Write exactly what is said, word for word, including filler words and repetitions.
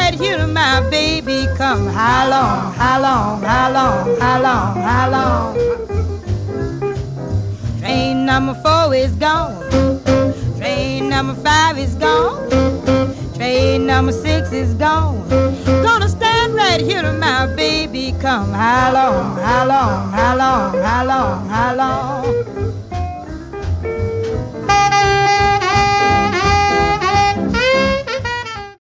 right here to my baby come. How long, how long, how long, how long, how long? Train number four is gone. Train number five is gone. Train number six is gone. Gonna stand right here till my baby come. How long, how long, how long, how long, how long?